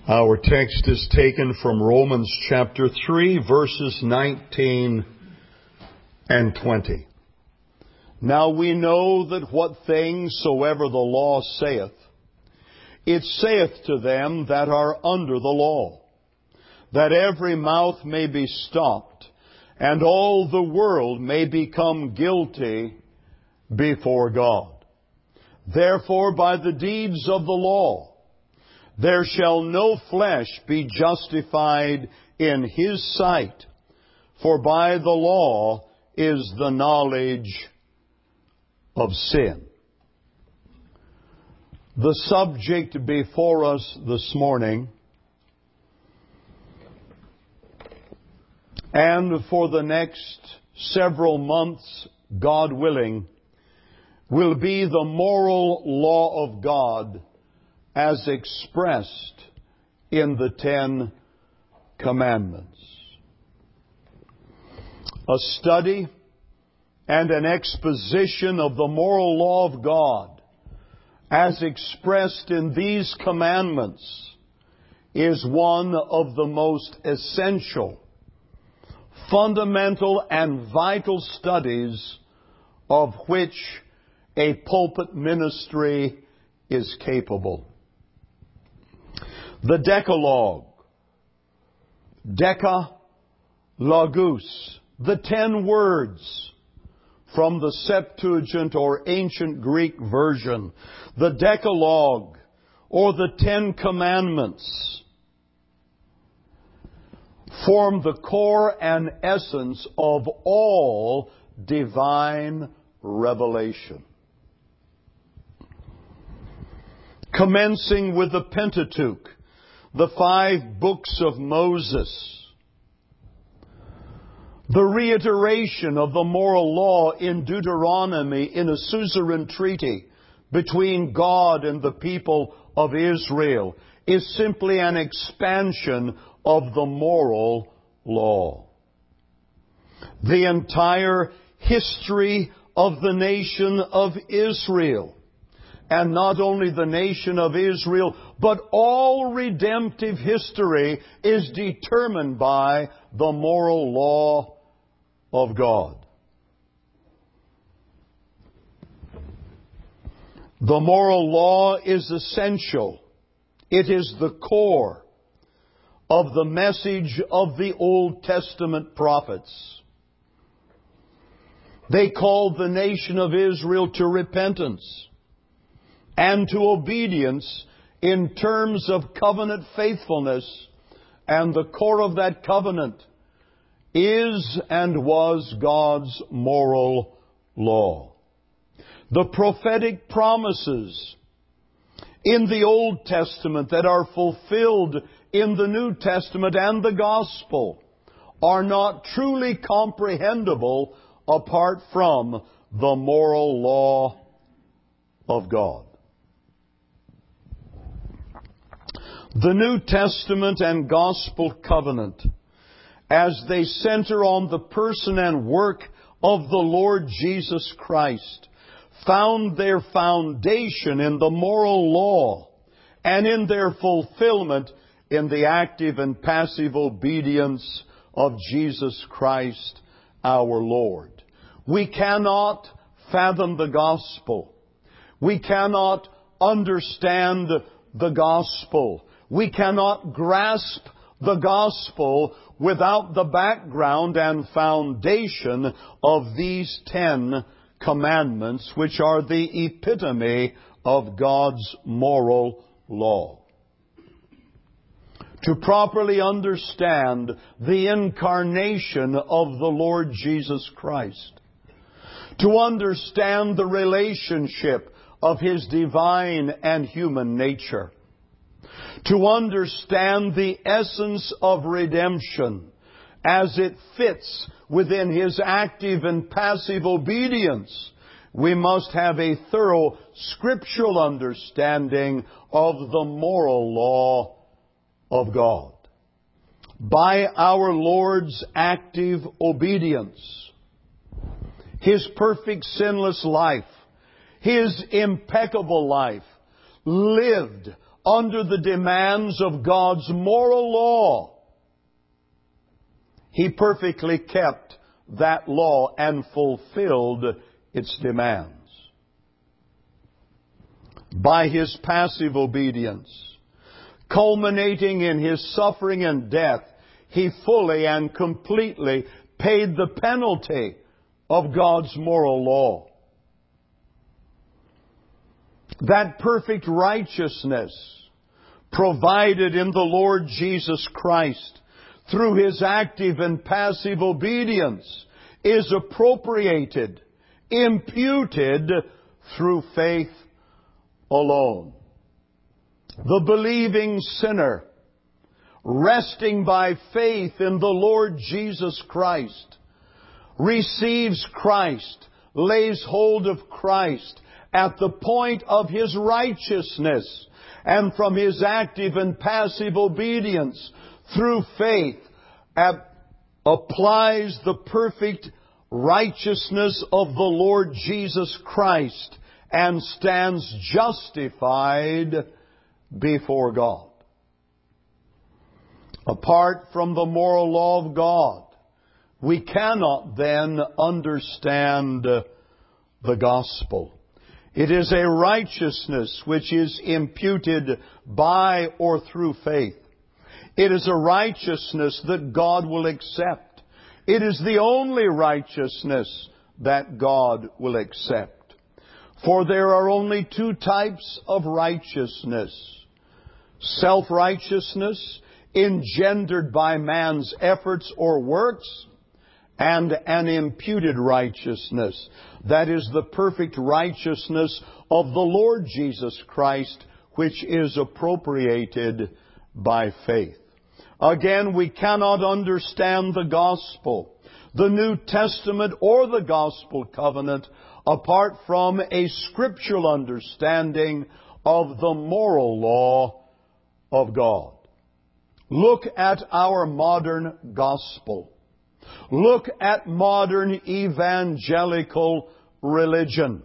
Our text is taken from Romans chapter 3, verses 19 and 20. Now we know that what things soever the law saith, it saith to them that are under the law, that every mouth may be stopped, and all the world may become guilty before God. Therefore, by the deeds of the law, there shall no flesh be justified in his sight, for by the law is the knowledge of sin. The subject before us this morning, and for the next several months, God willing, will be the moral law of God as expressed in the Ten Commandments. A study and an exposition of the moral law of God as expressed in these commandments is one of the most essential, fundamental, and vital studies of which a pulpit ministry is capable. The Decalogue, Deca Logus, the 10 words from the Septuagint or ancient Greek version, the Decalogue or the 10 Commandments, form the core and essence of all divine revelation. Commencing with the Pentateuch, the 5 books of Moses, the reiteration of the moral law in Deuteronomy in a suzerain treaty between God and the people of Israel is simply an expansion of the moral law. The entire history of the nation of Israel, and not only the nation of Israel, but all redemptive history is determined by the moral law of God. The moral law is essential. It is the core of the message of the Old Testament prophets. They called the nation of Israel to repentance and to obedience in terms of covenant faithfulness, and the core of that covenant is and was God's moral law. The prophetic promises in the Old Testament that are fulfilled in the New Testament and the Gospel are not truly comprehensible apart from the moral law of God. The New Testament and Gospel covenant, as they center on the person and work of the Lord Jesus Christ, found their foundation in the moral law and in their fulfillment in the active and passive obedience of Jesus Christ our Lord. We cannot fathom the gospel. We cannot understand the gospel. We cannot grasp the gospel without the background and foundation of these 10 commandments, which are the epitome of God's moral law. To properly understand the incarnation of the Lord Jesus Christ, to understand the relationship of His divine and human nature, to understand the essence of redemption as it fits within His active and passive obedience, we must have a thorough scriptural understanding of the moral law of God. By our Lord's active obedience, His perfect sinless life, His impeccable life, lived under the demands of God's moral law. He perfectly kept that law and fulfilled its demands. By His passive obedience, culminating in His suffering and death, He fully and completely paid the penalty of God's moral law. That perfect righteousness provided in the Lord Jesus Christ through His active and passive obedience is appropriated, imputed through faith alone. The believing sinner, resting by faith in the Lord Jesus Christ, receives Christ, lays hold of Christ at the point of his righteousness, and from his active and passive obedience through faith applies the perfect righteousness of the Lord Jesus Christ and stands justified before God. Apart from the moral law of God, we cannot then understand the gospel. It is a righteousness which is imputed by or through faith. It is a righteousness that God will accept. It is the only righteousness that God will accept. For there are only two types of righteousness: self-righteousness, engendered by man's efforts or works, and an imputed righteousness. That is the perfect righteousness of the Lord Jesus Christ, which is appropriated by faith. Again, we cannot understand the gospel, the New Testament, or the gospel covenant apart from a scriptural understanding of the moral law of God. Look at our modern gospel. Look at modern evangelical religion.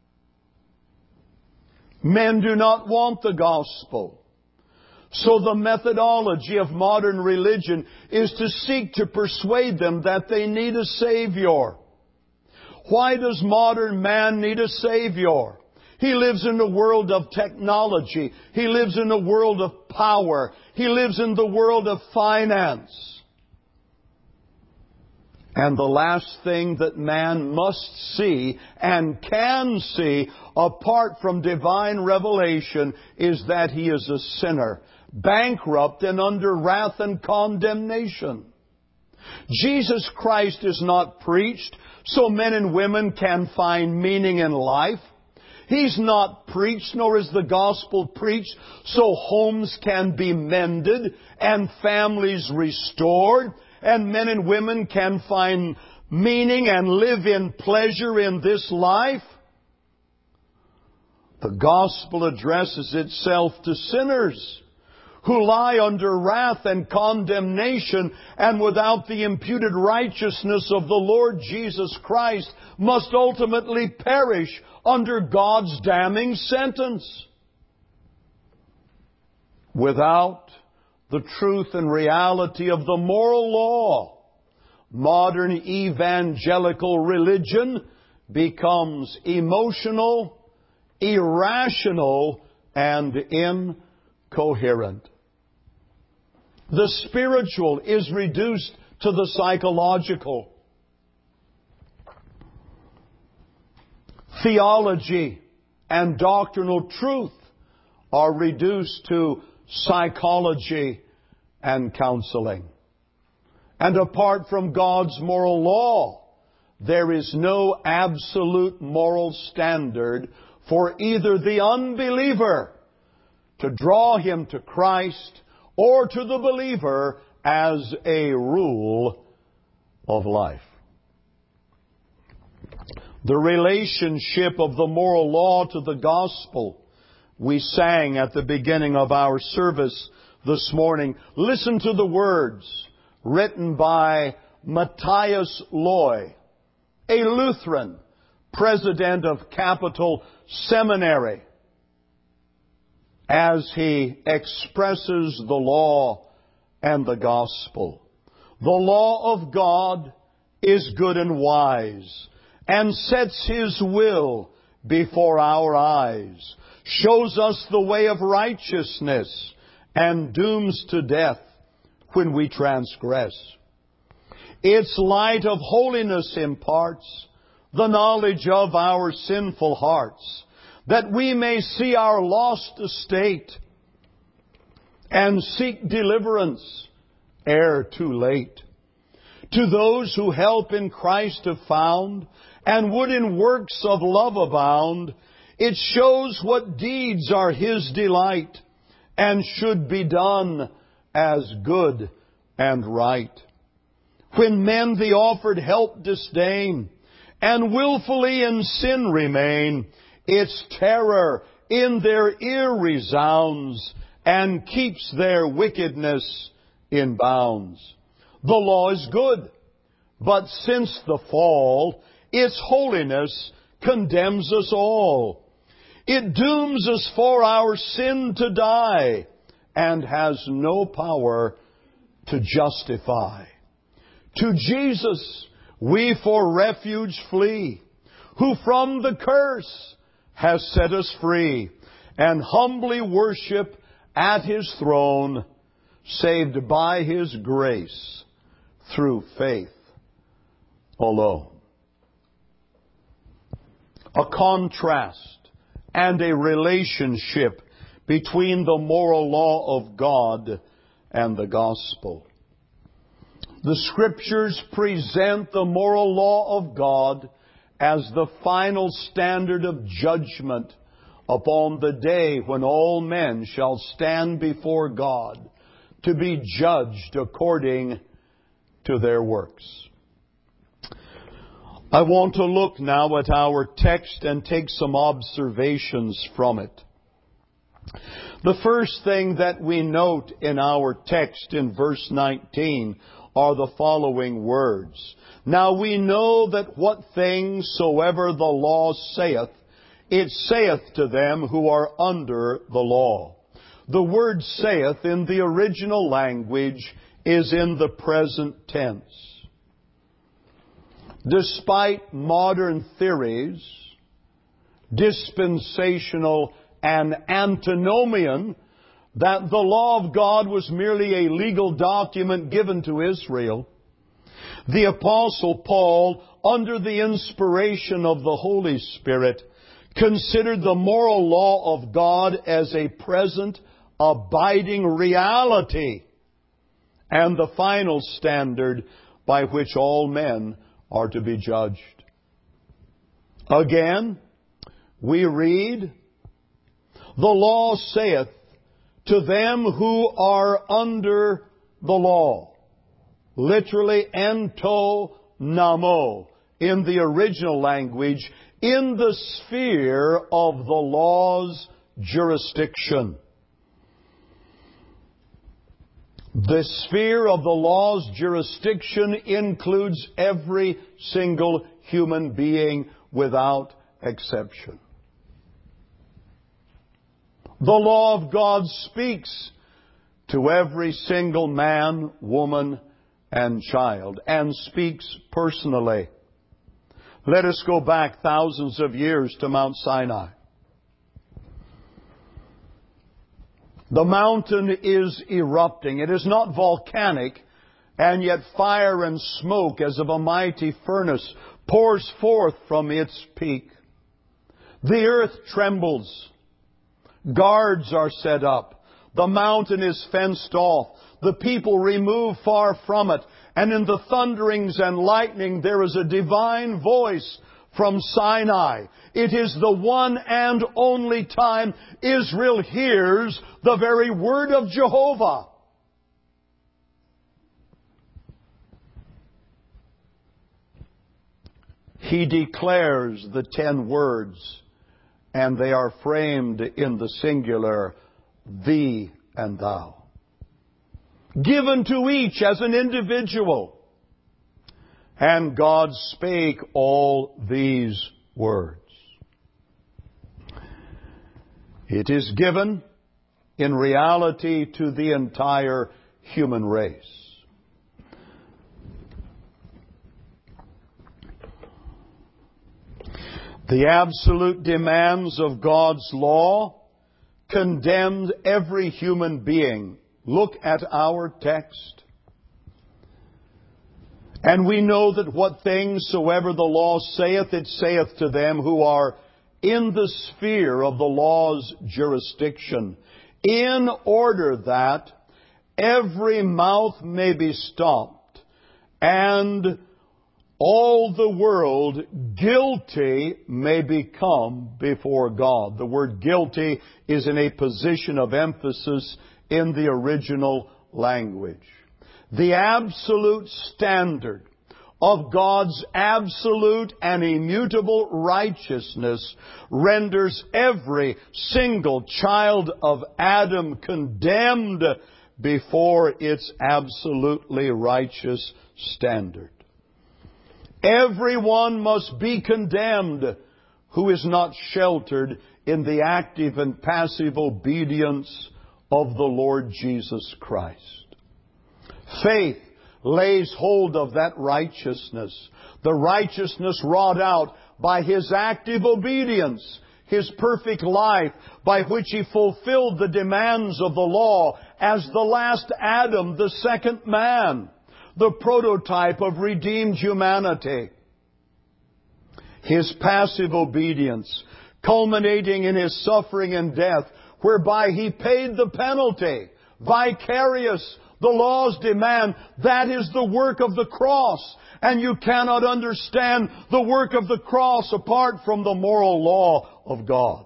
Men do not want the gospel. So the methodology of modern religion is to seek to persuade them that they need a Savior. Why does modern man need a Savior? He lives in a world of technology. He lives in a world of power. He lives in the world of finance. And the last thing that man must see and can see apart from divine revelation is that he is a sinner, bankrupt and under wrath and condemnation. Jesus Christ is not preached so men and women can find meaning in life. He's not preached, nor is the gospel preached so homes can be mended and families restored, and men and women can find meaning and live in pleasure in this life. The gospel addresses itself to sinners who lie under wrath and condemnation, and without the imputed righteousness of the Lord Jesus Christ must ultimately perish under God's damning sentence. Without the truth and reality of the moral law, modern evangelical religion becomes emotional, irrational, and incoherent. The spiritual is reduced to the psychological. Theology and doctrinal truth are reduced to psychology and counseling. And apart from God's moral law, there is no absolute moral standard for either the unbeliever to draw him to Christ or to the believer as a rule of life. The relationship of the moral law to the gospel we sang at the beginning of our service this morning. Listen to the words written by Matthias Loy, a Lutheran, president of Capital Seminary. as he expresses the law and the gospel. The law of God is good and wise, and sets His will before our eyes, shows us the way of righteousness, and dooms to death when we transgress. Its light of holiness imparts the knowledge of our sinful hearts, that we may see our lost estate and seek deliverance ere too late. To those who help in Christ have found, and would in works of love abound, it shows what deeds are His delight, and should be done as good and right. When men the offered help disdain, and willfully in sin remain, its terror in their ear resounds, and keeps their wickedness in bounds. The law is good, but since the fall, its holiness condemns us all. It dooms us for our sin to die, and has no power to justify. To Jesus we for refuge flee, who from the curse has set us free, and humbly worship at His throne, saved by His grace through faith alone. A contrast and a relationship between the moral law of God and the gospel. The Scriptures present the moral law of God as the final standard of judgment upon the day when all men shall stand before God to be judged according to their works. I want to look now at our text and take some observations from it. The first thing that we note in our text in verse 19 are the following words. Now we know that what things soever the law saith, it saith to them who are under the law. The word saith in the original language is in the present tense. Despite modern theories, dispensational and antinomian, that the law of God was merely a legal document given to Israel, the Apostle Paul, under the inspiration of the Holy Spirit, considered the moral law of God as a present, abiding reality, and the final standard by which all men are to be judged. Again, we read, the law saith to them who are under the law. Literally, ento namo, in the original language, in the sphere of the law's jurisdiction. The sphere of the law's jurisdiction includes every single human being without exception. The law of God speaks to every single man, woman, and child, and speaks personally. Let us go back thousands of years to Mount Sinai. The mountain is erupting. It is not volcanic, and yet fire and smoke as of a mighty furnace pours forth from its peak. The earth trembles. Guards are set up. The mountain is fenced off. The people remove far from it. And in the thunderings and lightning there is a divine voice from Sinai. It is the one and only time Israel hears the very word of Jehovah. He declares the 10 words, and they are framed in the singular, thee and thou. Given to each as an individual. And God spake all these words. It is given in reality to the entire human race. The absolute demands of God's law condemned every human being. Look at our text. And we know that what things soever the law saith, it saith to them who are in the sphere of the law's jurisdiction, in order that every mouth may be stopped, and all the world guilty may become before God. The word guilty is in a position of emphasis in the original language. The absolute standard of God's absolute and immutable righteousness renders every single child of Adam condemned before its absolutely righteous standard. Everyone must be condemned who is not sheltered in the active and passive obedience of the Lord Jesus Christ. Faith lays hold of that righteousness, the righteousness wrought out by His active obedience, His perfect life by which He fulfilled the demands of the law as the last Adam, the second man, the prototype of redeemed humanity. His passive obedience, culminating in His suffering and death, whereby He paid the penalty, vicarious, the law's demand. That is the work of the cross. And you cannot understand the work of the cross apart from the moral law of God.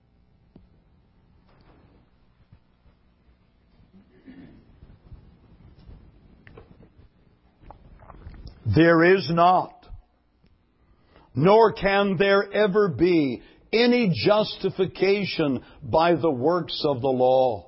There is not, nor can there ever be, any justification by the works of the law.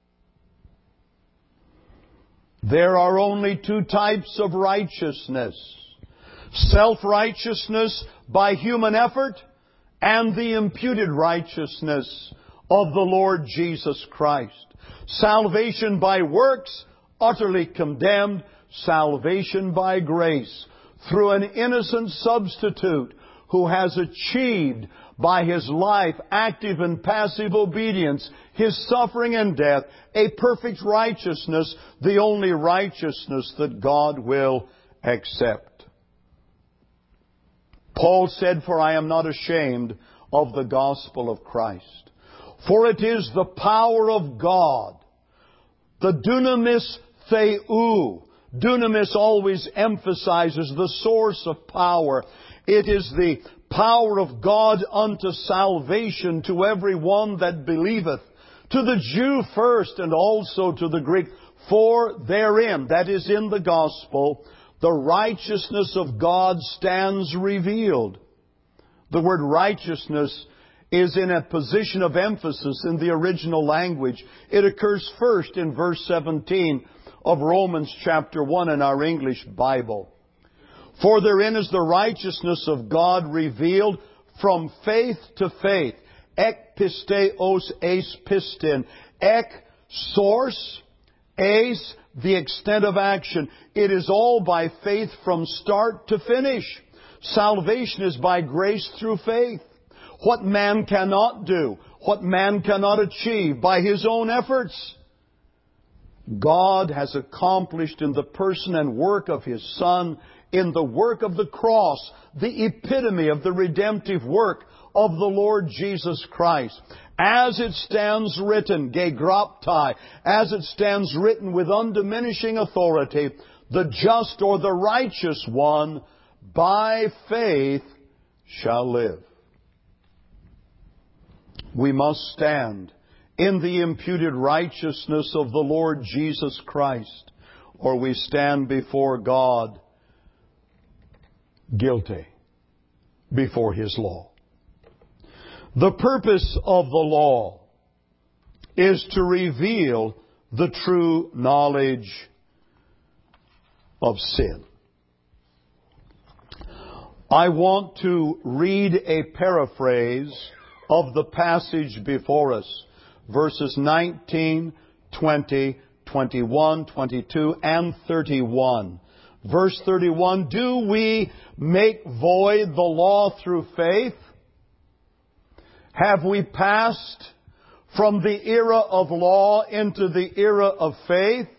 There are only two types of righteousness: self-righteousness by human effort and the imputed righteousness of the Lord Jesus Christ. Salvation by works, utterly condemned. Salvation by grace, through an innocent substitute who has achieved by His life, active and passive obedience, His suffering and death, a perfect righteousness, the only righteousness that God will accept. Paul said, "For I am not ashamed of the gospel of Christ, for it is the power of God, the dunamis theou." Dunamis always emphasizes the source of power. It is the power of God unto salvation to every one that believeth, to the Jew first and also to the Greek. For therein, that is in the gospel, the righteousness of God stands revealed. The word righteousness is in a position of emphasis in the original language. It occurs first in verse 17 of Romans chapter 1 in our English Bible. For therein is the righteousness of God revealed from faith to faith. Ek pisteos eis pistin. Ek, source. Eis, the extent of action. It is all by faith from start to finish. Salvation is by grace through faith. What man cannot do, what man cannot achieve by his own efforts, God has accomplished in the person and work of His Son, in the work of the cross, the epitome of the redemptive work of the Lord Jesus Christ. As it stands written, gegraptai, as it stands written with undiminishing authority, the just or the righteous one by faith shall live. We must stand in the imputed righteousness of the Lord Jesus Christ, or we stand before God guilty before His law. The purpose of the law is to reveal the true knowledge of sin. I want to read a paraphrase of the passage before us. verses 19, 20, 21, 22, and 31. Verse 31, do we make void the law through faith? Have we passed from the era of law into the era of faith?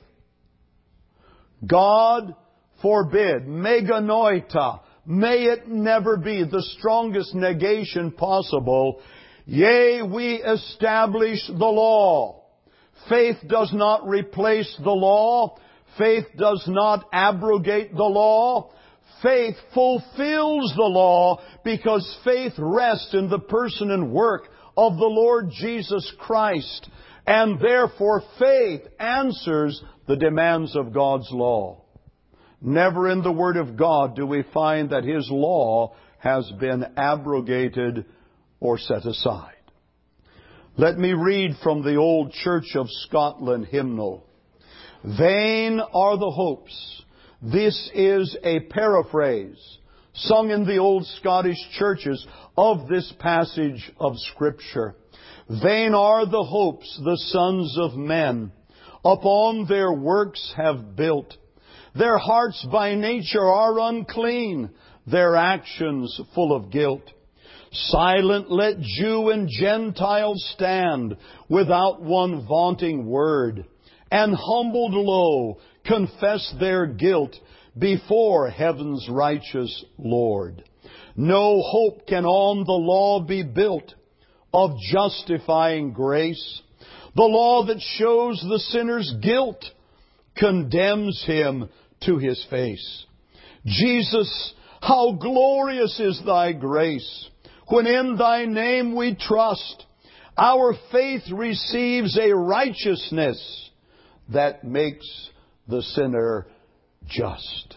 God forbid. Meganoita. May it never be. The strongest negation possible. Yea, we establish the law. Faith does not replace the law. Faith does not abrogate the law. Faith fulfills the law because faith rests in the person and work of the Lord Jesus Christ. And therefore faith answers the demands of God's law. Never in the Word of God do we find that His law has been abrogated or set aside. Let me read from the Old Church of Scotland hymnal. Vain are the hopes. This is a paraphrase sung in the old Scottish churches of this passage of Scripture. Vain are the hopes the sons of men upon their works have built. Their hearts by nature are unclean, their actions full of guilt. Silent let Jew and Gentile stand without one vaunting word, and humbled low confess their guilt before heaven's righteous Lord. No hope can on the law be built of justifying grace. The law that shows the sinner's guilt condemns him to his face. Jesus, how glorious is thy grace! When in thy name we trust, our faith receives a righteousness that makes the sinner just.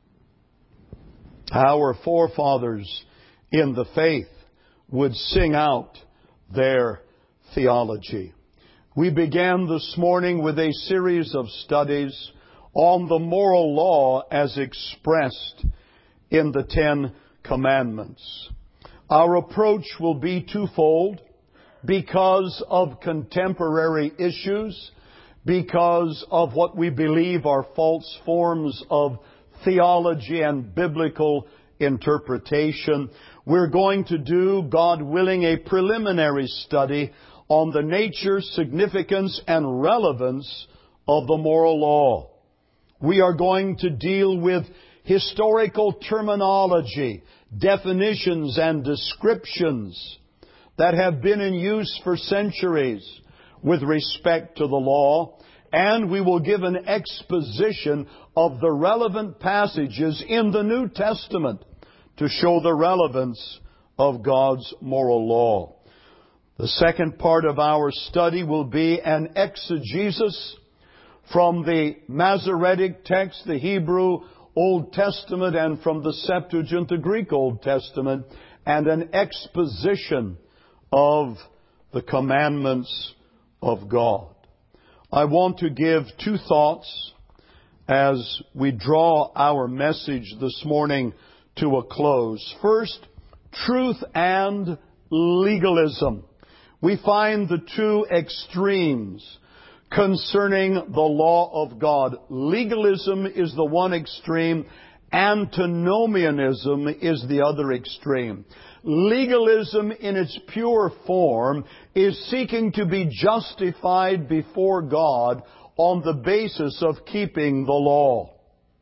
Our forefathers in the faith would sing out their theology. We began this morning with a series of studies on the moral law as expressed in the Ten Commandments. Our approach will be twofold because of contemporary issues, because of what we believe are false forms of theology and biblical interpretation. We're going to do, God willing, a preliminary study on the nature, significance, and relevance of the moral law. We are going to deal with historical terminology, definitions, and descriptions that have been in use for centuries with respect to the law, and we will give an exposition of the relevant passages in the New Testament to show the relevance of God's moral law. The second part of our study will be an exegesis from the Masoretic text, the Hebrew Old Testament, and from the Septuagint, the Greek Old Testament, and an exposition of the commandments of God. I want to give two thoughts as we draw our message this morning to a close. First, truth and legalism. We find the two extremes concerning the law of God. Legalism is the one extreme, antinomianism is the other extreme. Legalism in its pure form is seeking to be justified before God on the basis of keeping the law.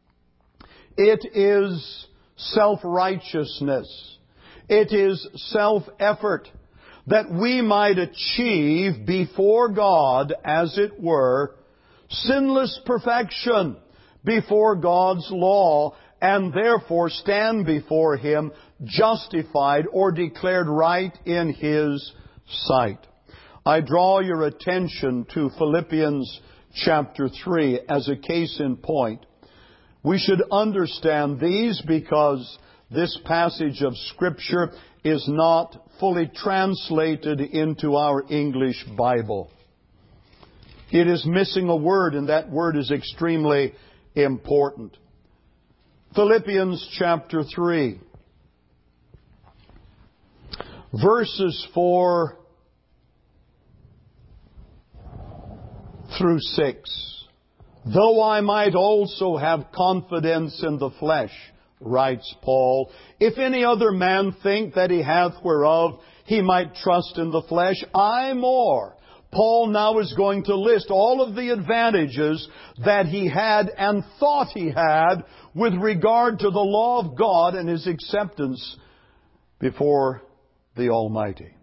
It is self-righteousness. It is self-effort that we might achieve before God, as it were, sinless perfection before God's law, and therefore stand before Him justified or declared right in His sight. I draw your attention to Philippians chapter 3 as a case in point. We should understand these because this passage of Scripture is not fully translated into our English Bible. It is missing a word, and that word is extremely important. Philippians chapter 3, verses 4 through 6. Though I might also have confidence in the flesh, writes Paul, if any other man think that he hath whereof he might trust in the flesh, I more. Paul now is going to list all of the advantages that he had and thought he had with regard to the law of God and his acceptance before the Almighty.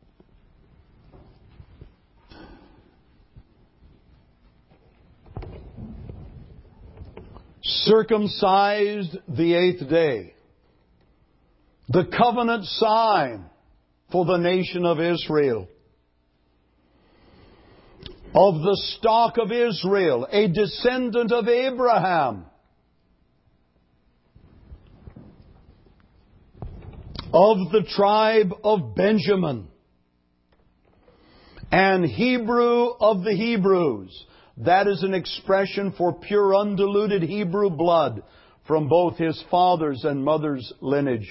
Circumcised the 8th day. The covenant sign for the nation of Israel. Of the stock of Israel, a descendant of Abraham. Of the tribe of Benjamin. And Hebrew of the Hebrews. That is an expression for pure undiluted Hebrew blood from both his father's and mother's lineage.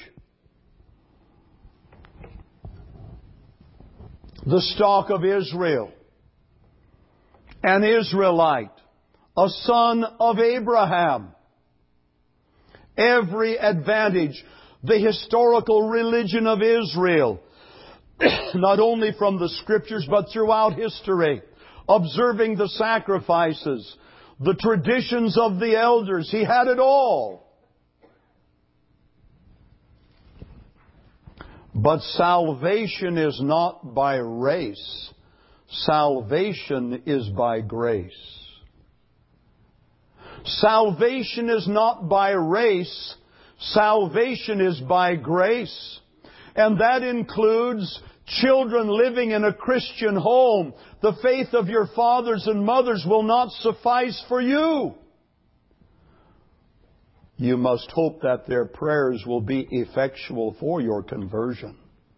The stock of Israel. An Israelite. A son of Abraham. Every advantage. The historical religion of Israel. Not only from the Scriptures, but throughout history. Observing the sacrifices, the traditions of the elders. He had it all. But salvation is not by race. Salvation is by grace. Salvation is not by race. Salvation is by grace. And that includes children living in a Christian home. The faith of your fathers and mothers will not suffice for you. You must hope that their prayers will be effectual for your conversion.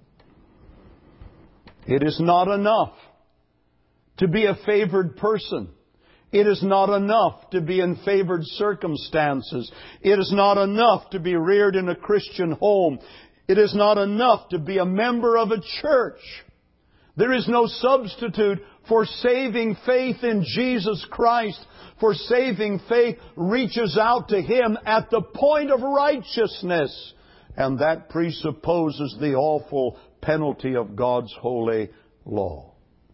It is not enough to be a favored person. It is not enough to be in favored circumstances. It is not enough to be reared in a Christian home. It is not enough to be a member of a church. There is no substitute for saving faith in Jesus Christ. For saving faith reaches out to Him at the point of righteousness. And that presupposes the awful penalty of God's holy law.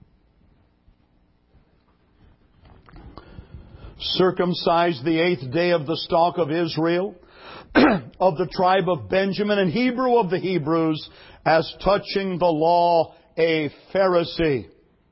Circumcised the 8th day of the stock of Israel, of the tribe of Benjamin, and Hebrew of the Hebrews, as touching the law, a Pharisee.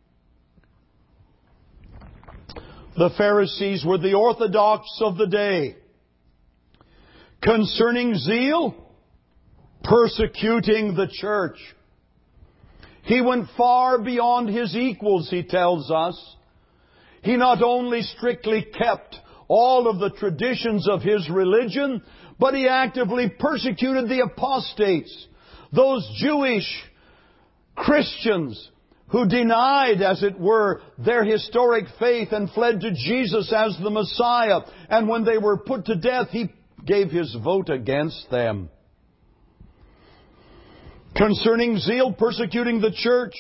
The Pharisees were the orthodox of the day. Concerning zeal, persecuting the church. He went far beyond his equals, he tells us. He not only strictly kept all of the traditions of his religion, but he actively persecuted the apostates, those Jewish Christians who denied, as it were, their historic faith and fled to Jesus as the Messiah. And when they were put to death, he gave his vote against them. Concerning zeal, persecuting the church,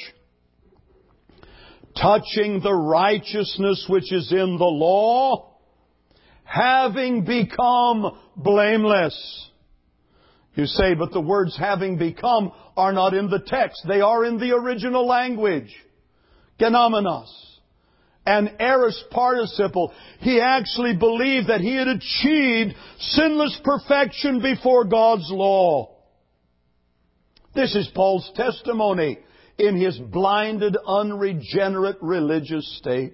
touching the righteousness which is in the law, having become blameless. You say, but the words having become are not in the text. They are in the original language. Genomenos. An aorist participle. He actually believed that he had achieved sinless perfection before God's law. This is Paul's testimony in his blinded, unregenerate religious state.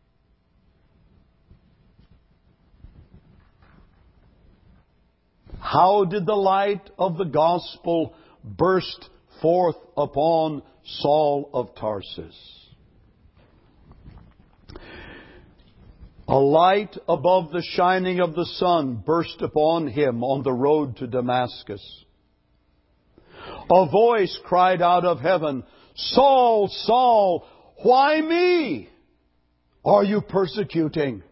How did the light of the gospel burst forth upon Saul of Tarsus? A light above the shining of the sun burst upon him on the road to Damascus. A voice cried out of heaven, Saul, Saul, why me are you persecuting?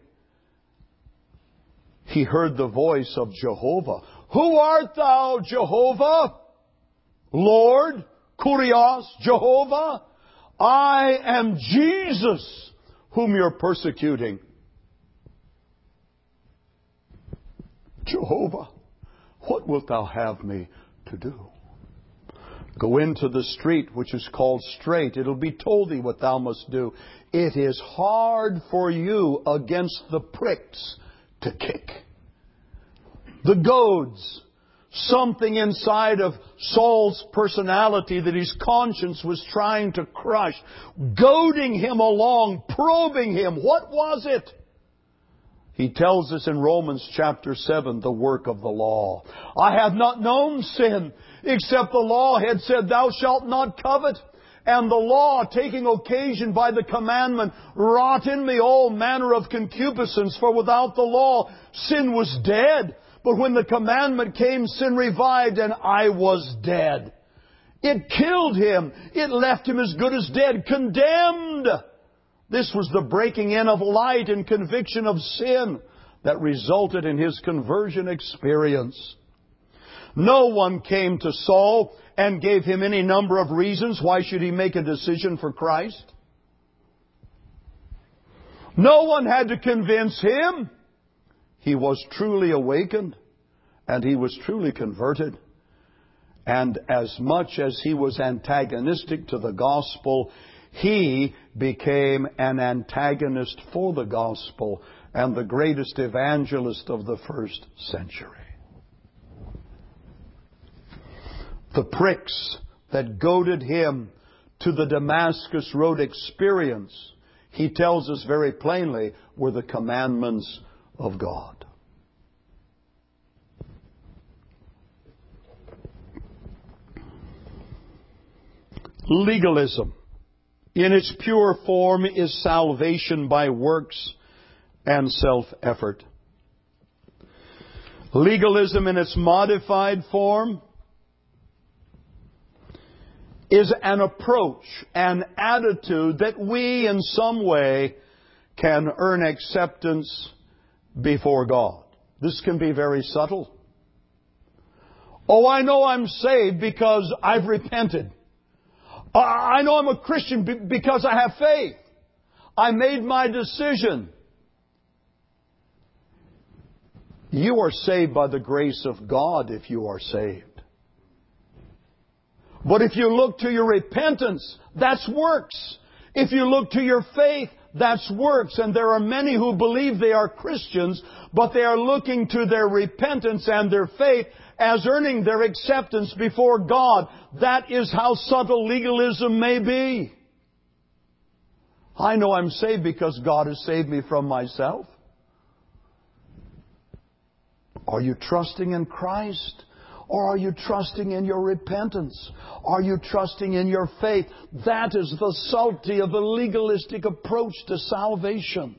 He heard the voice of Jehovah. Who art thou, Jehovah? Lord, Kurios, Jehovah? I am Jesus, whom you're persecuting. Jehovah, what wilt thou have me to do? Go into the street which is called Straight. It'll be told thee what thou must do. It is hard for you against the pricks to kick. The goads. Something inside of Saul's personality that his conscience was trying to crush. Goading him along, probing him. What was it? He tells us in Romans chapter 7, the work of the law. I have not known sin, except the law had said, thou shalt not covet. And the law, taking occasion by the commandment, wrought in me all manner of concupiscence. For without the law, sin was dead. But when the commandment came, sin revived, and I was dead. It killed him. It left him as good as dead, condemned. This was the breaking in of light and conviction of sin that resulted in his conversion experience. No one came to Saul and gave him any number of reasons why should he make a decision for Christ. No one had to convince him. He was truly awakened and he was truly converted. And as much as he was antagonistic to the gospel, he became an antagonist for the gospel and the greatest evangelist of the first century. The pricks that goaded him to the Damascus Road experience, he tells us very plainly, were the commandments of God. Legalism, in its pure form, is salvation by works and self-effort. Legalism in its modified form is an approach, an attitude that we in some way can earn acceptance before God. This can be very subtle. Oh, I know I'm saved because I've repented. I know I'm a Christian because I have faith. I made my decision. You are saved by the grace of God if you are saved. But if you look to your repentance, that's works. If you look to your faith, that's works. And there are many who believe they are Christians, but they are looking to their repentance and their faith as earning their acceptance before God. That is how subtle legalism may be. I know I'm saved because God has saved me from myself. Are you trusting in Christ? Or are you trusting in your repentance? Are you trusting in your faith? That is the subtlety of a legalistic approach to salvation.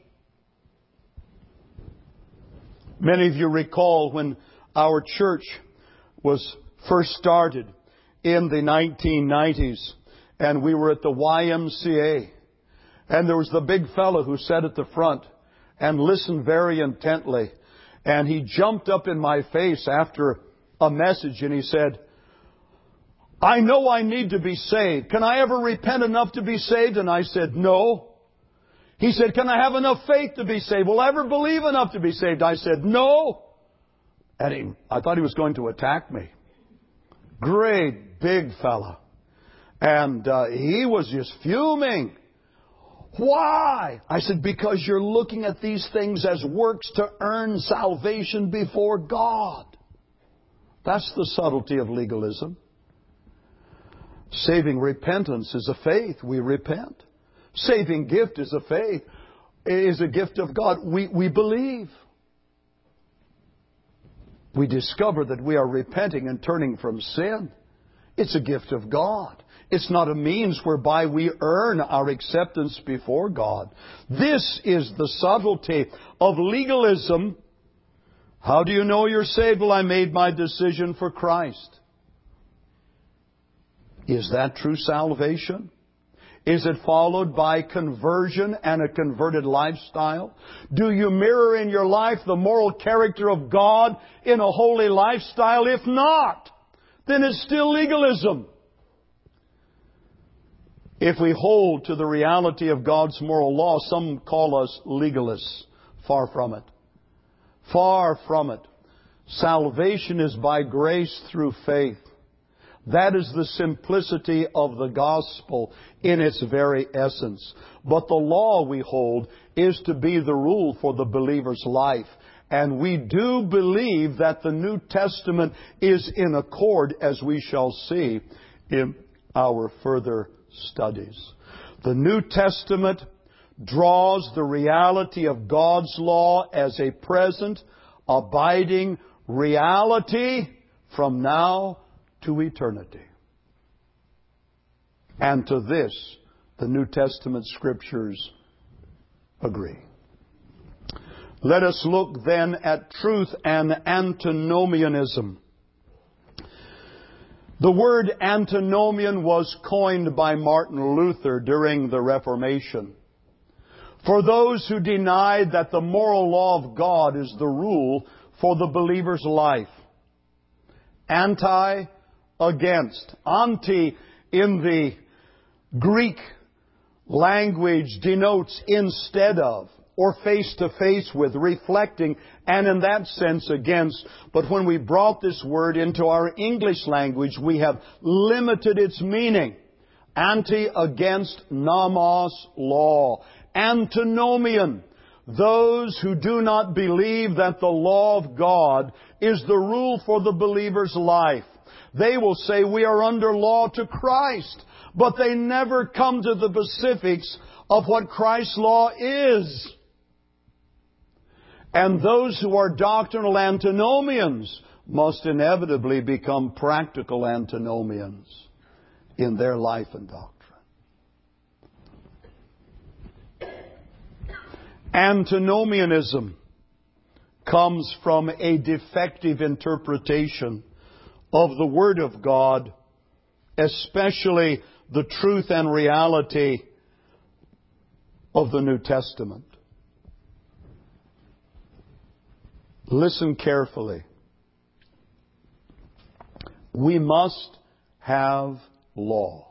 Many of you recall when our church was first started in the 1990s, and we were at the YMCA, and there was the big fellow who sat at the front and listened very intently, and he jumped up in my face after a message and he said, I know I need to be saved. Can I ever repent enough to be saved? And I said, no. He said, can I have enough faith to be saved? Will I ever believe enough to be saved? I said, no. And I thought he was going to attack me. Great big fella. And he was just fuming. Why? I said, because you're looking at these things as works to earn salvation before God. That's the subtlety of legalism. Saving repentance is a faith. We repent. Saving gift is a faith. It is a gift of God. We believe. We discover that we are repenting and turning from sin. It's a gift of God. It's not a means whereby we earn our acceptance before God. This is the subtlety of legalism. How do you know you're saved? Well, I made my decision for Christ. Is that true salvation? Is it followed by conversion and a converted lifestyle? Do you mirror in your life the moral character of God in a holy lifestyle? If not, then it's still legalism. If we hold to the reality of God's moral law, some call us legalists. Far from it. Far from it. Salvation is by grace through faith. That is the simplicity of the gospel in its very essence. But the law, we hold, is to be the rule for the believer's life. And we do believe that the New Testament is in accord, as we shall see in our further studies. The New Testament draws the reality of God's law as a present, abiding reality from now to eternity. And to this, the New Testament Scriptures agree. Let us look then at truth and antinomianism. The word antinomian was coined by Martin Luther during the Reformation. For those who denied that the moral law of God is the rule for the believer's life. Anti, against. Anti in the Greek language denotes instead of, or face to face with, reflecting, and in that sense against. But when we brought this word into our English language, we have limited its meaning. Anti, against, nomos, law. Antinomian, those who do not believe that the law of God is the rule for the believer's life. They will say we are under law to Christ, but they never come to the specifics of what Christ's law is. And those who are doctrinal antinomians must inevitably become practical antinomians in their life and doctrine. Antinomianism comes from a defective interpretation of the Word of God, especially the truth and reality of the New Testament. Listen carefully. We must have law.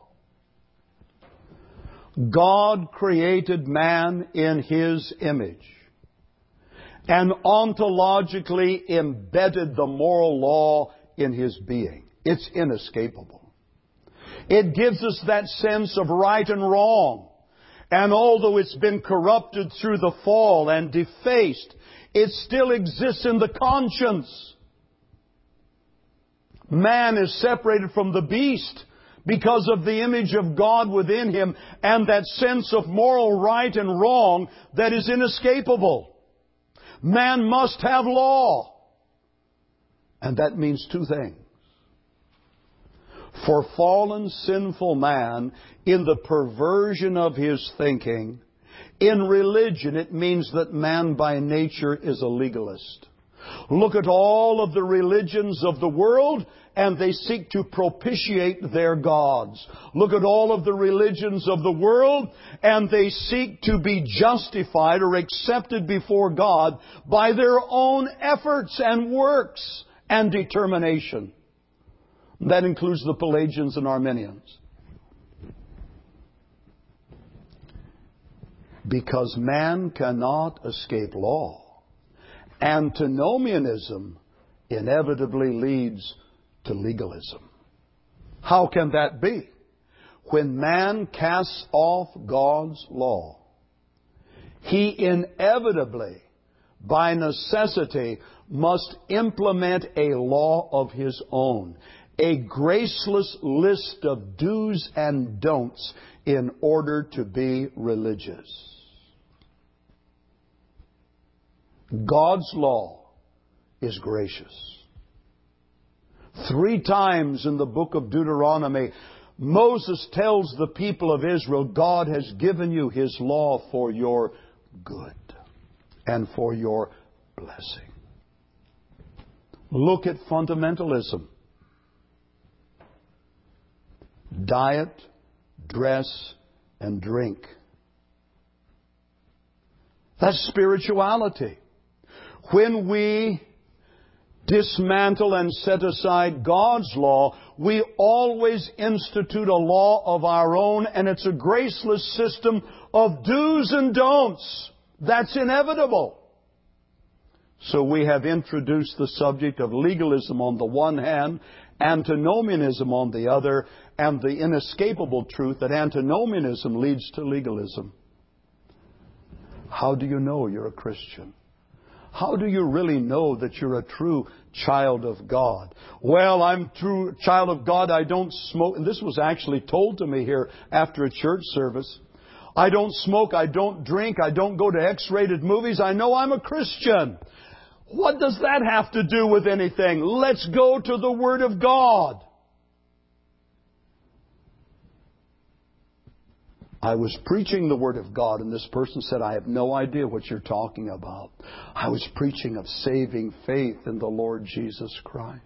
God created man in His image and ontologically embedded the moral law in His being. It's inescapable. It gives us that sense of right and wrong. And although it's been corrupted through the fall and defaced, it still exists in the conscience. Man is separated from the beast because of the image of God within him and that sense of moral right and wrong that is inescapable. Man must have law. And that means two things. For fallen, sinful man, in the perversion of his thinking, in religion, it means that man by nature is a legalist. Look at all of the religions of the world, and they seek to propitiate their gods. Look at all of the religions of the world, and they seek to be justified or accepted before God by their own efforts and works and determination. That includes the Pelagians and Arminians. Because man cannot escape law, antinomianism inevitably leads to legalism. How can that be? When man casts off God's law, he inevitably, by necessity, must implement a law of his own, a graceless list of do's and don'ts in order to be religious. God's law is gracious. 3 times in the book of Deuteronomy, Moses tells the people of Israel, God has given you His law for your good and for your blessing. Look at fundamentalism. Diet, dress, and drink. That's spirituality. When we dismantle and set aside God's law, we always institute a law of our own, and it's a graceless system of do's and don'ts. That's inevitable. So we have introduced the subject of legalism on the one hand, antinomianism on the other, and the inescapable truth that antinomianism leads to legalism. How do you know you're a Christian? How do you really know that you're a true child of God? Well, I'm a true child of God. I don't smoke. And this was actually told to me here after a church service. I don't smoke. I don't drink. I don't go to X-rated movies. I know I'm a Christian. What does that have to do with anything? Let's go to the Word of God. I was preaching the Word of God, and this person said, I have no idea what you're talking about. I was preaching of saving faith in the Lord Jesus Christ.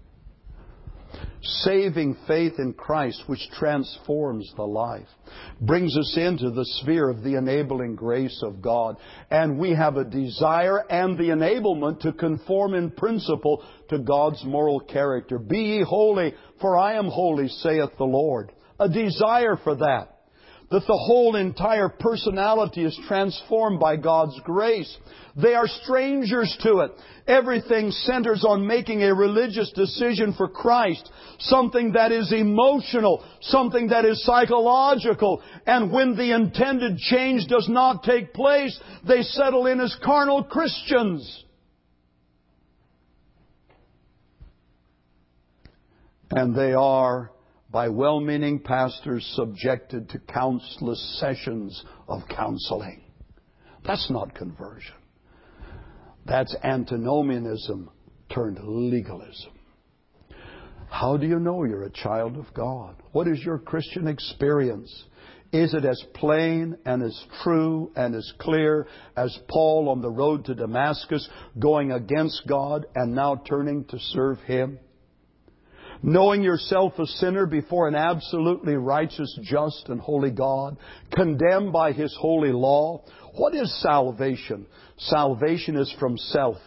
Saving faith in Christ, which transforms the life, brings us into the sphere of the enabling grace of God. And we have a desire and the enablement to conform in principle to God's moral character. Be ye holy, for I am holy, saith the Lord. A desire for that. That the whole entire personality is transformed by God's grace. They are strangers to it. Everything centers on making a religious decision for Christ. Something that is emotional. Something that is psychological. And when the intended change does not take place, they settle in as carnal Christians. And they are, by well-meaning pastors, subjected to countless sessions of counseling. That's not conversion. That's antinomianism turned legalism. How do you know you're a child of God? What is your Christian experience? Is it as plain and as true and as clear as Paul on the road to Damascus, going against God and now turning to serve Him? Knowing yourself a sinner before an absolutely righteous, just, and holy God, condemned by His holy law. What is salvation? Salvation is from self.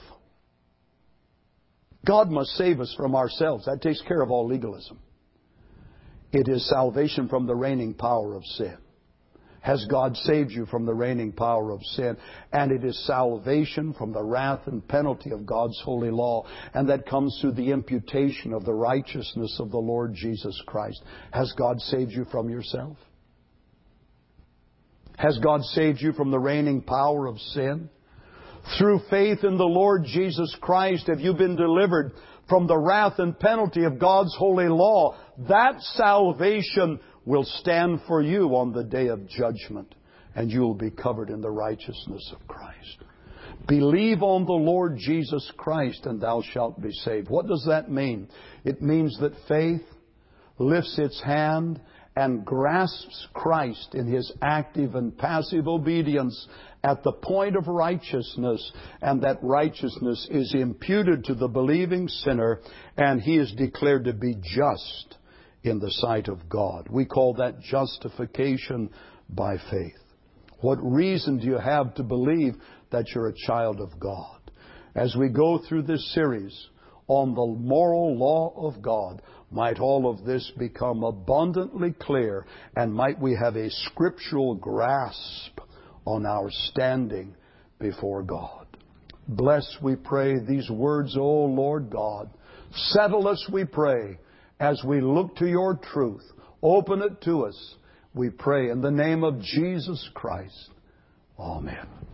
God must save us from ourselves. That takes care of all legalism. It is salvation from the reigning power of sin. Has God saved you from the reigning power of sin? And it is salvation from the wrath and penalty of God's holy law. And that comes through the imputation of the righteousness of the Lord Jesus Christ. Has God saved you from yourself? Has God saved you from the reigning power of sin? Through faith in the Lord Jesus Christ, have you been delivered from the wrath and penalty of God's holy law? That salvation will stand for you on the day of judgment, and you will be covered in the righteousness of Christ. Believe on the Lord Jesus Christ, and thou shalt be saved. What does that mean? It means that faith lifts its hand and grasps Christ in His active and passive obedience at the point of righteousness, and that righteousness is imputed to the believing sinner, and he is declared to be just in the sight of God. We call that justification by faith. What reason do you have to believe that you're a child of God? As we go through this series on the moral law of God, might all of this become abundantly clear, and might we have a scriptural grasp on our standing before God. Bless, we pray, these words, O Lord God. Settle us, we pray, as we look to your truth. Open it to us, we pray, in the name of Jesus Christ. Amen.